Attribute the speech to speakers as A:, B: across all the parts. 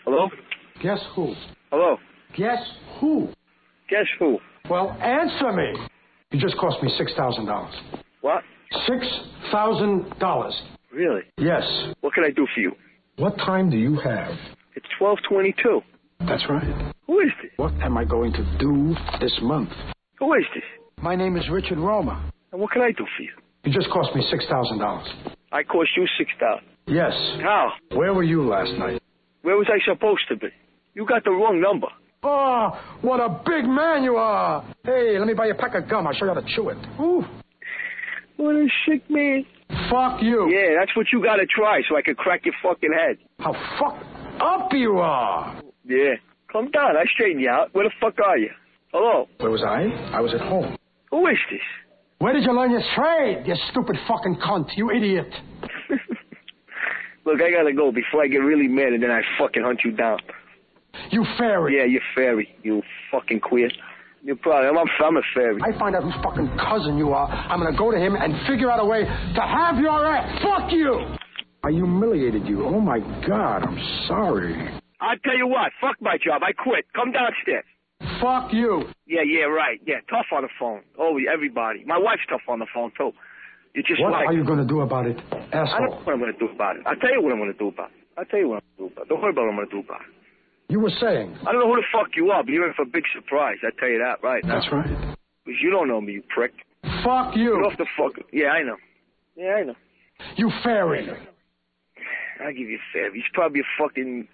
A: Hello?
B: Guess who?
A: Hello?
B: Guess who?
A: Guess who?
B: Well, answer me. You just cost me $6,000.
A: What?
B: $6,000.
A: Really?
B: Yes.
A: What can I do for you?
B: What time do you have?
A: It's 12:22.
B: That's right.
A: Who is this?
B: What am I going to do this month?
A: Who is this?
B: My name is Richard Roma.
A: And what can I do for you?
B: You just cost me $6,000.
A: I cost you $6,000.
B: Yes.
A: How?
B: Where were you last night?
A: Where was I supposed to be? You got the wrong number.
B: Oh, what a big man you are. Hey, let me buy you a pack of gum. I'll show you how to chew it. Ooh.
A: What a sick man.
B: Fuck you.
A: Yeah, that's what you gotta try so I can crack your fucking head.
B: How fucked up you are.
A: Yeah. Come down. I straighten you out. Where the fuck are you? Hello?
B: Where was I? I was at home.
A: Who is this?
B: Where did you learn your trade, you stupid fucking cunt, you idiot?
A: Look, I gotta go before I get really mad and then I fucking hunt you down.
B: You fairy.
A: Yeah, you fairy. You fucking queer. You're probably... I'm a fairy.
B: I find out whose fucking cousin you are. I'm gonna go to him and figure out a way to have your ass. Fuck you! I humiliated you. Oh, my God. I'm sorry.
A: I'll tell you what. Fuck my job. I quit. Come downstairs.
B: Fuck you.
A: Yeah, right. Yeah, tough on the phone. Oh, everybody. My wife's tough on the phone, too. You just
B: what
A: like...
B: are you going to do about it, asshole?
A: I don't know what I'm going to do about it. I'll tell you what I'm going to do about it. Don't worry about what I'm going to do about it.
B: You were saying...
A: I don't know who the fuck you are, but you're in for a big surprise. I tell you that right now.
B: That's right.
A: Because you don't know me, you prick.
B: Fuck you.
A: Get off the fuck... Yeah, I know. Yeah, I know.
B: You fairy.
A: I'll give you a fairy. He's probably a fucking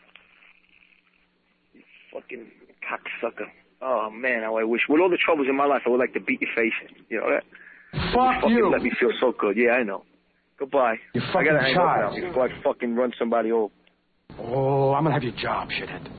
A: cocksucker. Oh, man, how I wish. With all the troubles in my life, I would like to beat your face in. You know that?
B: Fuck you.
A: Let me feel so good. Yeah, I know. Goodbye.
B: You fucking
A: I gotta hang up
B: child.
A: now before I fucking run somebody over.
B: Oh, I'm gonna have your job, shithead.